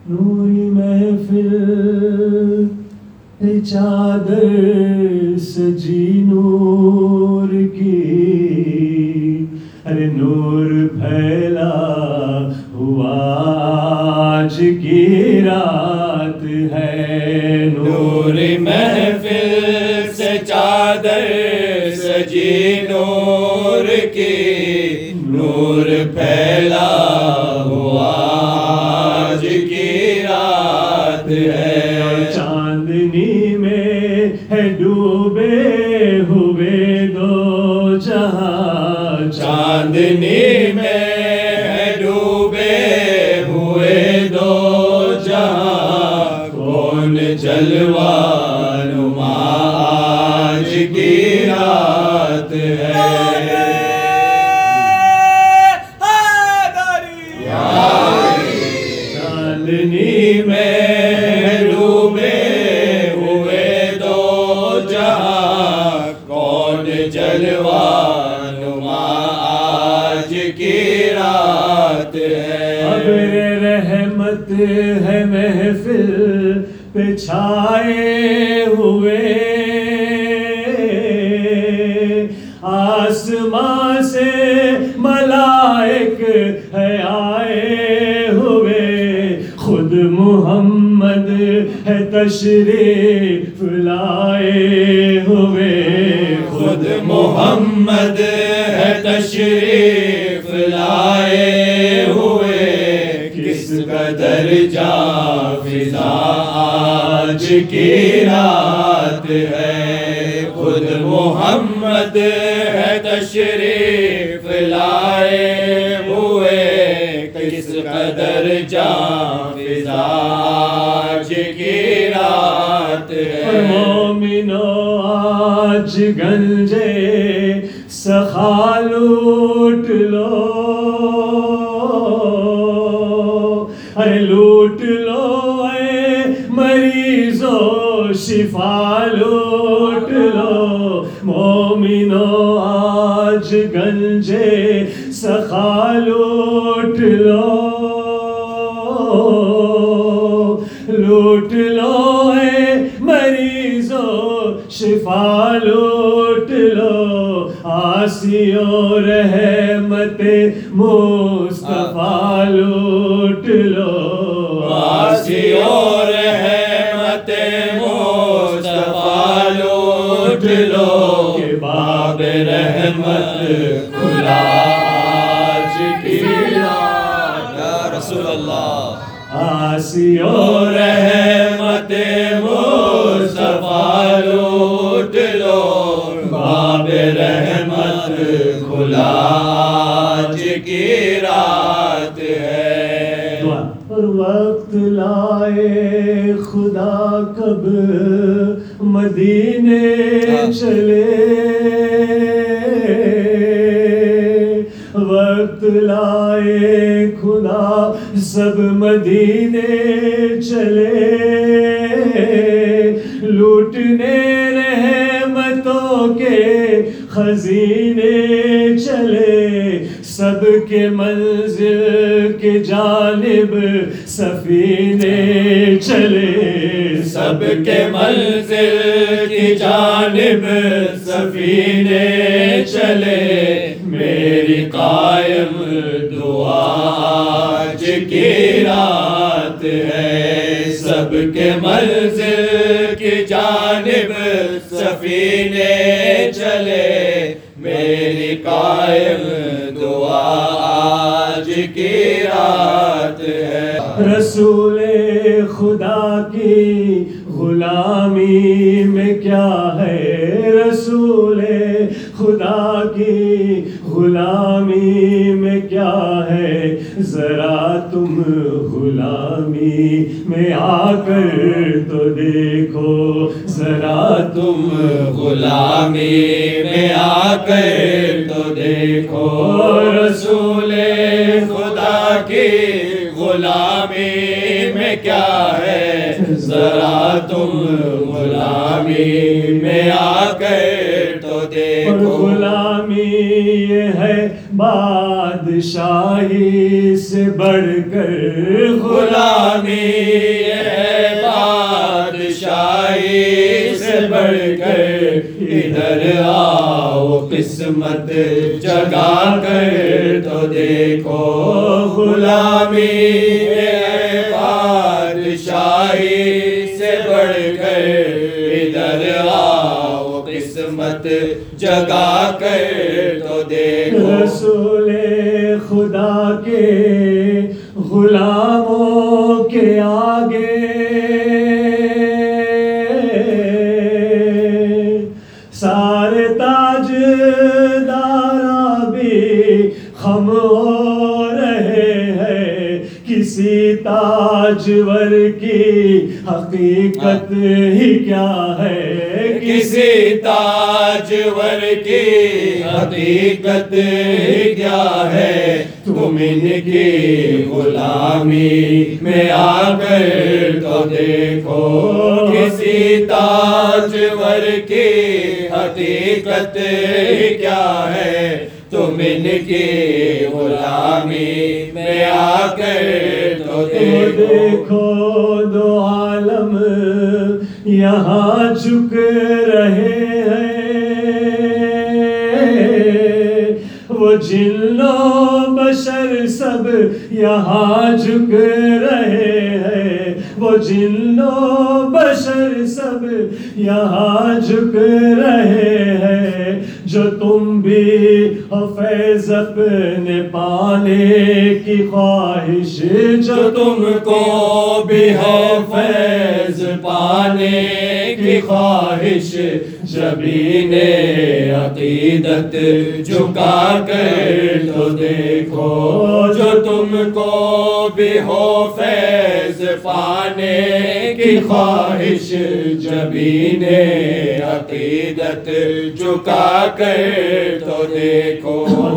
نوری محفل چادر سجی نور کی، ارے نور پھیلا ہوا آج کی رات ہے، نور محفل سے چادر سجی نور کی، نور پھیلا ہوا آج کی رات ہے، چاندنی میں ہے ڈوبے ہوئے دو جہاں، چاندنی میں ہے ڈوبے ہوئے دو جہاں، کون جلوہ نما آج کی رات ہے، چاندنی میں ڈوبے ہوئے دو جہاں، کون جلوہ نما آج کی رات ہے، ابر رحمت ہے محفل پہ چھائے ہوئے، آسمان سے ملائک ہے آئے ہوئے، خود محمد ہے تشریف لائے ہوئے، خود محمد ہے تشریف لائے ہوئے، کس قدر جاں فضا آج کی رات ہے، خود محمد ہے تشریف لائے ہوئے، کس قدر جاں فضا آج کی رات ہے، مومنو آج گنجے سخا لوٹ لو، ارے لوٹ لو اے مریضو شفا لوٹ لو، مومنو آج گنجے سخا لوٹ لو، لوٹ لو اے مریضو شفا لوٹ لو، آسیو رحمت مصطفیٰ لوٹ لو، آسیو رحمت مصطفیٰ لوٹ لو، کہ باب رحمت کھلا آج کی رات، یا رسول اللہ، آسیو رحمت مصطفیٰ لوٹ لو، باب رحمت کھلا آج کی رات ہے، اور وقت لائے خدا کب مدینے چلے، وقت لائے خدا سب مدینے چلے، لوٹنے رحمتوں کے خزینے چلے، سب کے منزل کی جانب سفینے چلے، سب کے منزل کی جانب سفینے چلے، میری قائم دعا آج کی رات ہے، سب کے منزل کی جانب سفینے چلے، میری قائم دعا آج کی رات ہے، رسول خدا کی غلامی میں کیا ہے، رسول خدا کی غلامی میں کیا ہے، ذرا تم غلامی میں آ کر تو دیکھو، ذرا تم غلامی میں آ کر تو دیکھو، رسول خدا کی غلامی میں کیا ہے، ذرا تم غلامی میں آ کر تو دیکھو، غلامی یہ ہے بادشاہی سے بڑھ کر غلامی، یہ ہے بادشاہی سے بڑھ کر، ادھر آؤ قسمت جگا کر تو دیکھو غلامی، یہ ہے بادشاہی سے بڑھ کر، ادھر آؤ قسمت جگا کر تو دیکھو۔ رسول خدا کے غلاموں کے آگے سارے تاجدار بھی خم ہو رہے ہیں، کسی تاجور کی حقیقت ہی کیا ہے، کسی تاجور کی حقیقت کیا ہے، تم ان کی غلامی میں آ کر تو دیکھو، کسی تاجور کی حقیقت کیا ہے، تم ان کی غلامی میں آ کر تو دیکھو دو عالم یہاں جھک رہے ہیں، وہ جن و بشر سب یہاں جھک رہے ہیں، وہ جن و بشر سب یہاں جھک رہے ہیں، جو تم بھی ہو فیض اپنے پانے کی خواہش، جو تم کو بھی ہو فیض پانے کی خواہش، جبین عقیدت جھکا کر تو دیکھو، جو تم کو بھی ہو فیض پانے کی خواہش، جبین عقیدت جھکا کر تو دیکھو۔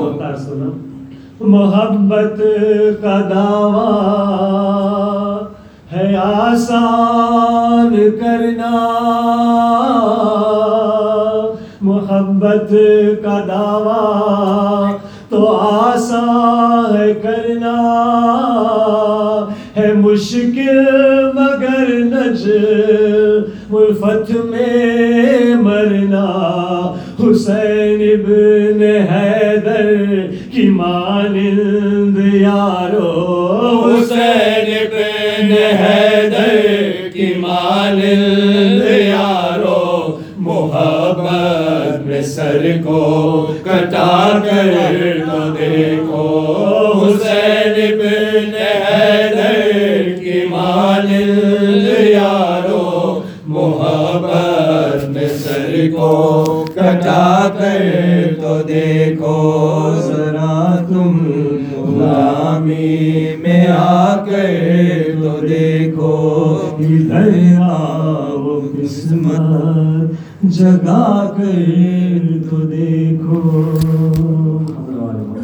محبت کا دعویٰ ہے آسان کرنا، محبت کا دعویٰ تو آسان ہے کرنا، ہے مشکل مگر نجم الفت میں مرنا، حسین ابن حیدر کی مانند یارو، حسین ابن حیدر کی مانند یارو، محبت میں سر کو کٹا کر تو دیکھو، حسین ابن حیدر کی مانند یارو، محبت میں سر کو کٹا کر تو دیکھو، ذرا تم غلامی میں آ کر تو دیکھو، ادھر آؤ قسمت جگا کر تو دیکھو۔